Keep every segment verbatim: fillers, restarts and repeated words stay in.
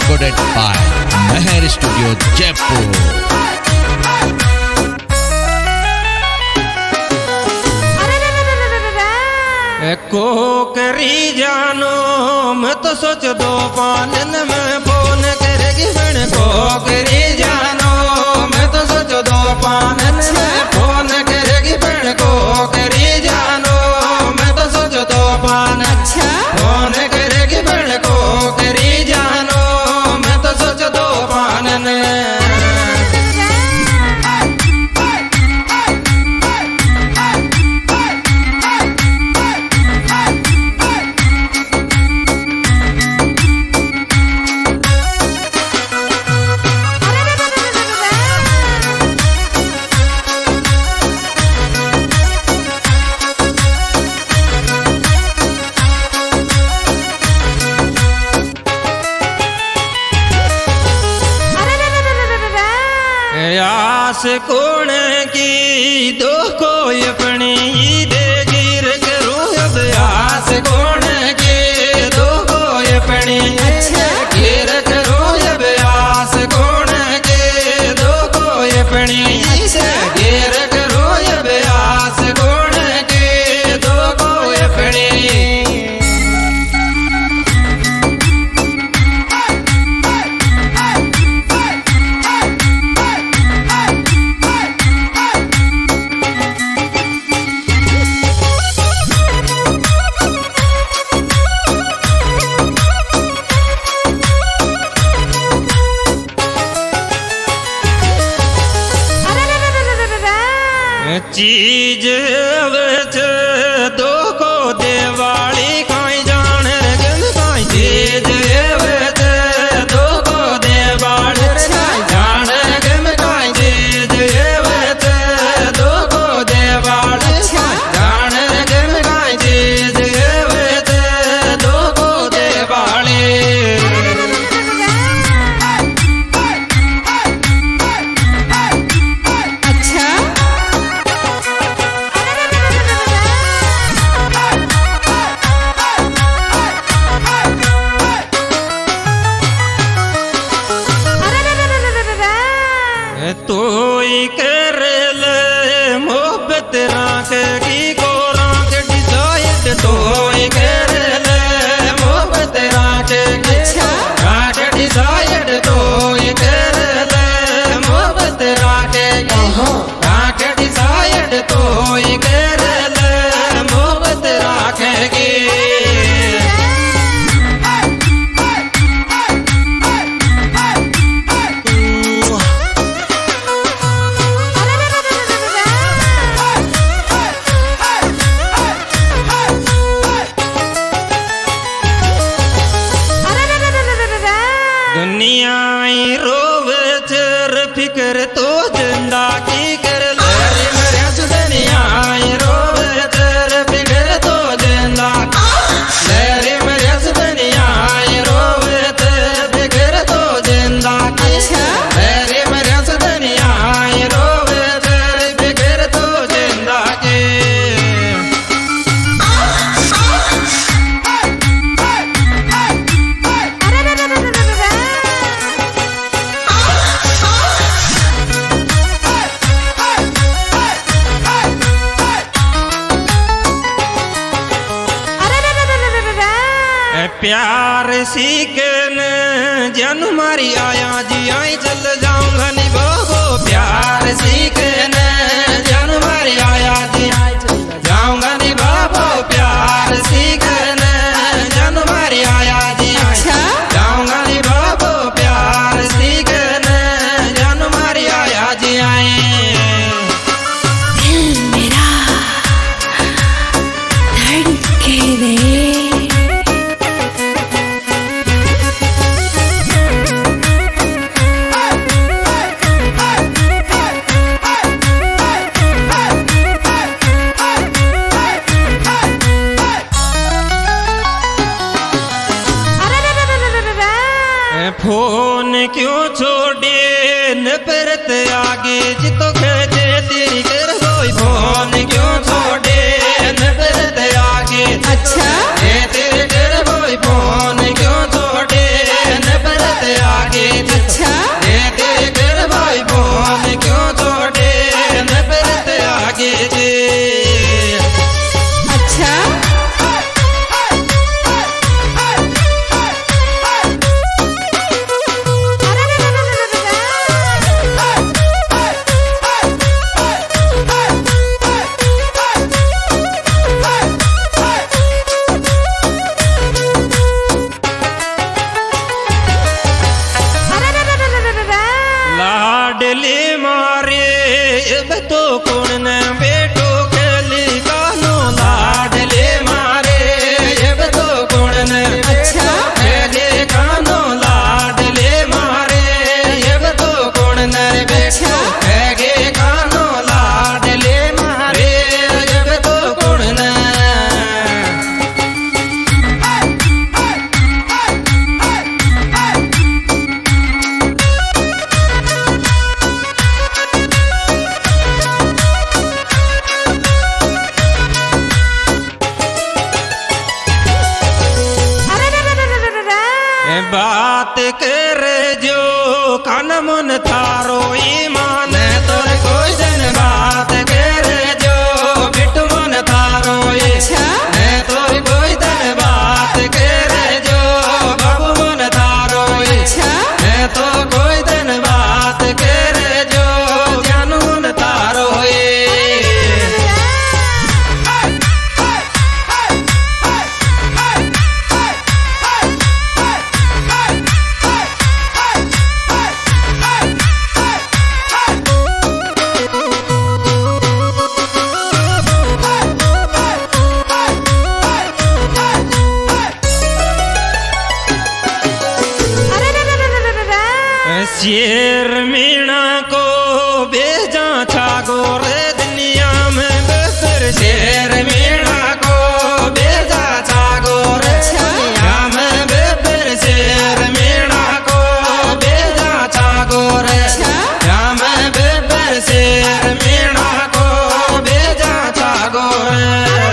recorded by Meher Studio, Jaipur. को करी जानो मैं तो सोच दो पालन में फोन करेगी बन को करी जानो मैं तो सोच दो पालन में फोन करेगी बन को करी जानो मैं तो सोच दो पान अच्छा फोन करेगी बन को करी जानो मैं तो सोच दो पानन आस कौन की दो कोई अपनी दे गिर करूं अब आस कौन की दो कोई अपनी गिर करूं अब आस कौन के दो कोई अपनी गिर करूं अब आस कौन के दो कोई अपनी चीज दो को देवाली काई जान रगन काई चीज दो को देवाली जान रगन काई चीज दो को देवाली जान रगन काई चीज दो को देवाली तो कर ले मोहब्बत राख की को राख डिसाइड तो कर ले मोहब्बत राख की राख डिसाइड तो कर ले मोहब्बत राख की राख डिसाइड तो कर ले मोहब्बत राख की दुनिया रोवे चर फिकर तो जिंदा की कर ले मेरे दुनिया रोवे चर फिकर तो जिंदा ले मेरे दुनिया रोवे चर फिकर तो जिंदा की ले मेरे दुनिया रोवे चर फिकर तो जिंदा की प्यार सीखन जन मारी आया जी आई चल जाऊंगा निभाओ प्यार सीखन जन मारी आया जी आई चल जाऊंगा निभाओ प्यार सीखन जन मारी आया जी आई जाऊंगा निभाओ प्यार सीखन जन मारी आया जी आई मेरा धड़के रे फोन क्यों छोड़े नफरत आगे जितो कहते तेरी कर कोई फोन क्यों छोड़े नफरत आगे अच्छा तेरे कर कोई फोन क्यों छोड़े नफरत बात करे जो कान मन थारो ईमान तोर कोई जन बात करे जो बिटू मन थारो ईमान तोर कोई जन बात करे जो बाबू मन थारो ईमान तो कोई जन बात करे जो जानू मन थारो शेर मीणा को बेजा छागो रे दुनिया में बेहतर शेर मीणा को बेजा छागो रे दुनिया में बेहतर शेर मीणा को बेजा छागो रे दुनिया में बेहतर शेर मीणा को बेजा छागो रे।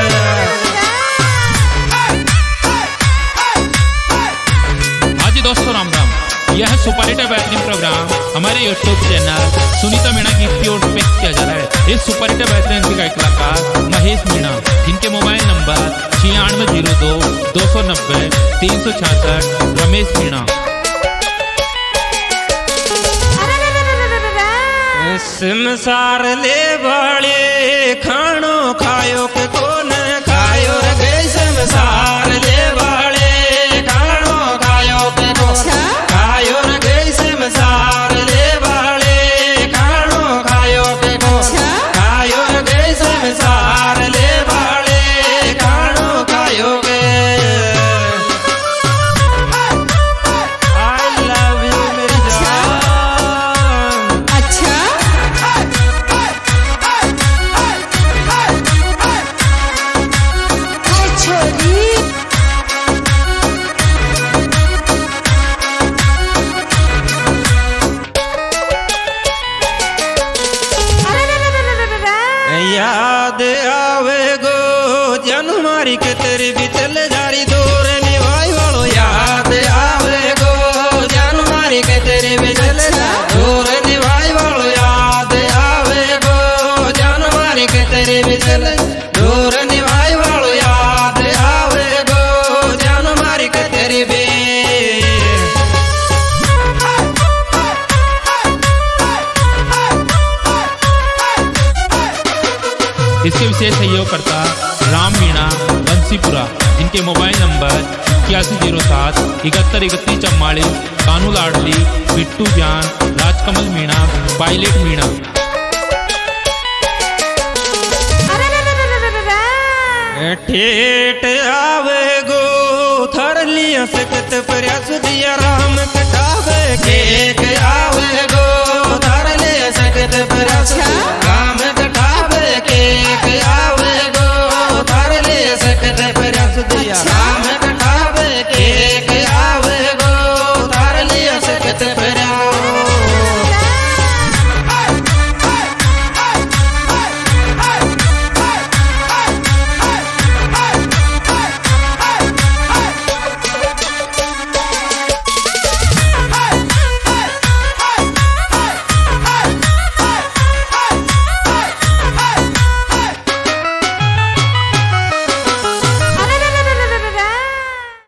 हाँ जी दोस्तों, राम राम। यह सुपर हिट बेहतरीन प्रोग्राम हमारे यूट्यूब चैनल सुनीता मीणा की प्योर पे किया जा रहा है। इस सुपर हिट बेहतरीन गायक कलाकार महेश मीणा, जिनके मोबाइल नंबर छियानवे जीरो दो दो सौ नब्बे तीन सौ छियासठ। रमेश मीणा संसार ले वाले खानो खायो के कौन खायो रे संसार ले वाले खानो खायो के कौन खायो रे संसार ले वाले खानो खायो के कौन खायो रे संसार ले वाले खानो खायो के। आई लव यू मेरी जान। अच्छा हाय छोरी याद आवे गो जानू मारी के तेरी भी चल जारी दूर निभाई वालो याद आवे गो जानू मारी के तेरी भी चल दूर निभाई वालो याद आवे गो जानू मारी के तेरी भी चल दूर निभाई वालो याद आवे गो जानू मारी के तेरी भी। इसके विशेष सहयोगकर्ता राम मीणा बंसीपुरा, जिनके मोबाइल नंबर इक्यासी जीरो सात इकहत्तर इकतीस चौवालीस। कानू लाडली, बिट्टू जान, राजकमल मीणा, पायलट मीणा। ठेठ आवे गो थर लिया सकत प्रयास दिया राम कटावे केक आवे गो थर लिया सकत प्रयास राम कटावे केक आवे गो थर लिया सकत प्रयास दिया